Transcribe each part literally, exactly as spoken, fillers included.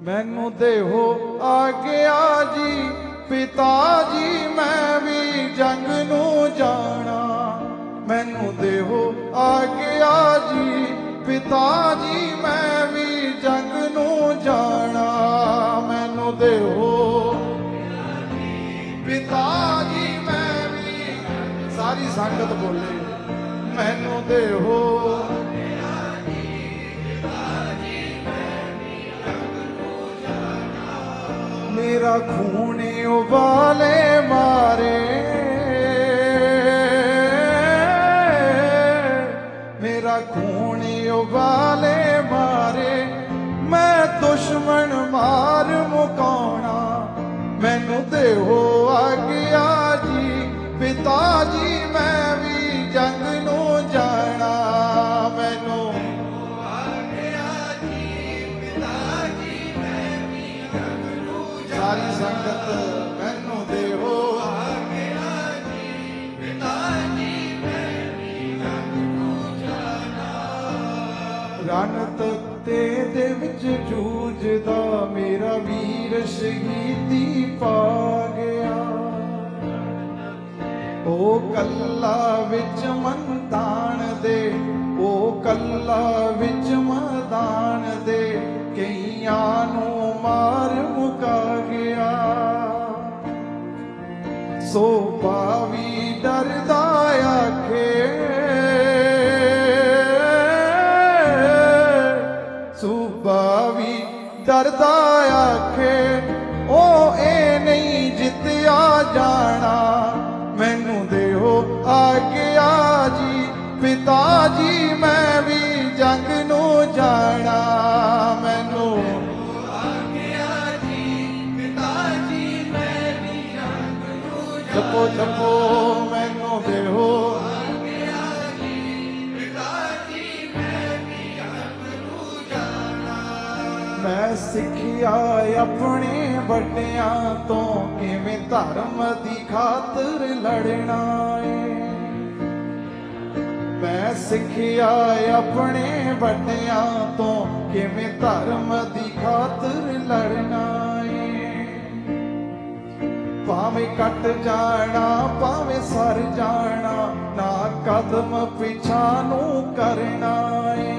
मैनू देहो आग्या जी पिता जी मैं भी जंग नू जाना। मैनू देहो आग्या जी पिता जी मैं भी जंग नू जाना। मैनू देहो पिता जी मैं भी, सारी संगत बोले मैनू देहो मेरा खून उबाले मारे, मेरा खून उबाले मारे मैं दुश्मन मार मुकाना। मैनू देहो आग्या जी पिता जी मैं भी जंग नू जाना। मैनू सारी संगत मैनू देहो आग्या जी पिता जी मैं भी जंग नू जाना। रण तत्ते दे विच जूझदा मेरा वीर शहीदी पा गया। ओ कल्ला विच मैदान दे, ओ कल्ला विच मैदान दे कईयां नू मार मुका गया। सो पावी डरदा आखे, सूबा भी डरदा आखे ओ ए नहीं जितया जाना। मैनू देहो आग्या जी पिता जी मैं भी जंग नू जाना। मैनू जपो जपो मैनू देहो मैं सिखिया अपने बड़िया तो किवें धर्म दी खातर लड़ना है। मैं सिखिया अपने बड़िया तो किवें धर्म दी खातर लड़ना है। भावें कट जाना भावें सर जाना ना कदम पिछा नू करना है।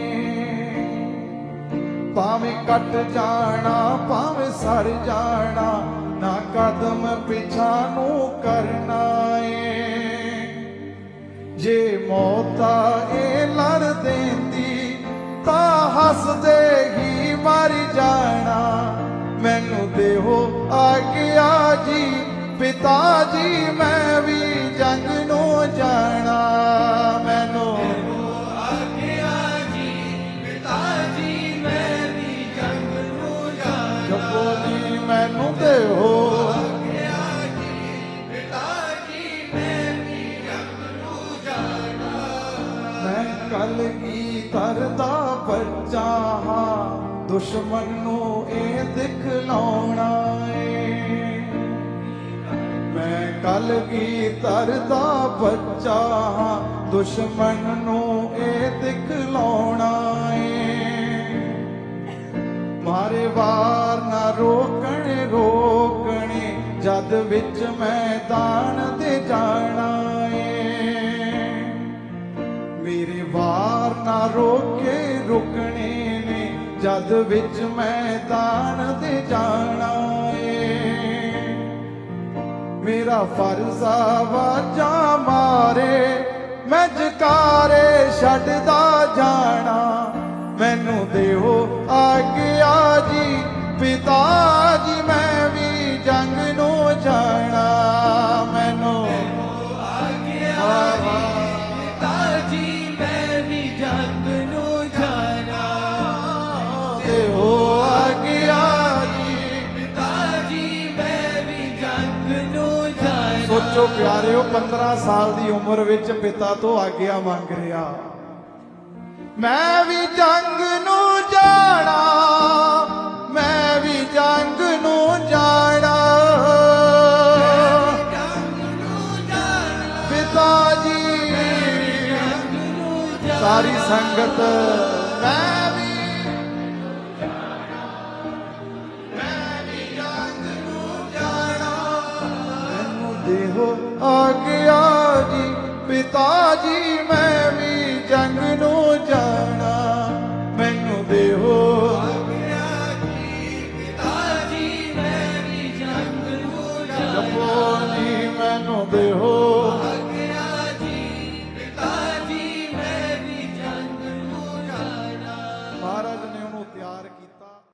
भावें कट जाना भावें सर जाना ना कदम पिछा नू करना है। जे मौता ए लड़ देंदी तां हसदे ही मर जाना। मैनू देहो आग्या जी पिता जी मैं भी जंग नू जाना। मैनू आग्या जी पिता जी मैं भी जंग नू जाना। जपो जी मैनू देहो आग्या जी पिता जी मैं भी जंग नू जाना। मैं कलगीधर दा बच्चा हां दुश्मन नू ए दिखलाउणा है। मैं कलगीधर दा बच्चा हां दुश्मन नू ए दिखलाउणा है। मारे वार ना रोकने रोकने जद विच मैदान दे जाना है। मेरे वार ना रोके रुकने ने जद विच मैदान दे जाना है। मेरा फर्ज आवाजा मारे मैं जकारे छड्डदा जाना। मैनू देहो आग्या जी पिता जी मैं भी जंग नू जाना। मैनू आग्या जी पिता जी मैं भी जंग नू जाना। देहो आग्या जी पिता जी मैं भी जंग नू जाना। सोचो प्यारिओ पंद्रह साल की उम्र विच पिता तो आग्या मंग रहा। मैं भी जंग नू जाना, मैं भी जंग नू जाना। पिता जी सारी संगत मैं भी देहो आज्ञा जी पिता जी मैं